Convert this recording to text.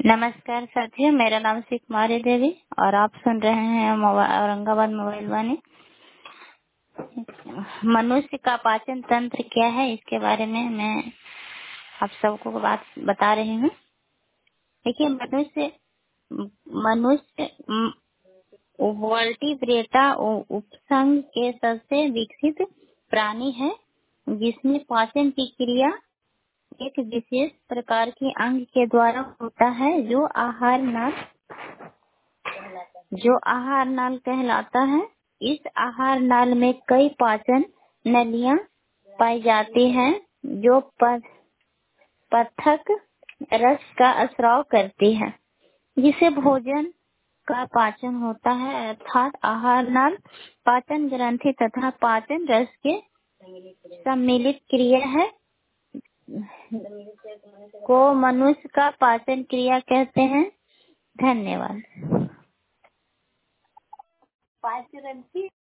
नमस्कार साथियों, मेरा नाम श्री कुमारी देवी और आप सुन रहे हैं औरंगाबाद मोबाइल वाणी। मनुष्य का पाचन तंत्र क्या है, इसके बारे में मैं आप सबको बात बता रही हूँ। देखिए, मनुष्य मनुष्य वर्टिब्रेटा उपसंघ के सबसे विकसित प्राणी है, जिसमें पाचन की क्रिया एक विशेष प्रकार की अंग के द्वारा होता है, जो आहार नाल कहलाता है। इस आहार नाल में कई पाचन नलियां पाई जाती हैं, जो पथक रस का स्राव करती है, जिसे भोजन का पाचन होता है। अर्थात आहार नाल पाचन ग्रंथि तथा पाचन रस के सम्मिलित क्रिया है को मनुष्य का पाचन क्रिया कहते हैं। धन्यवाद।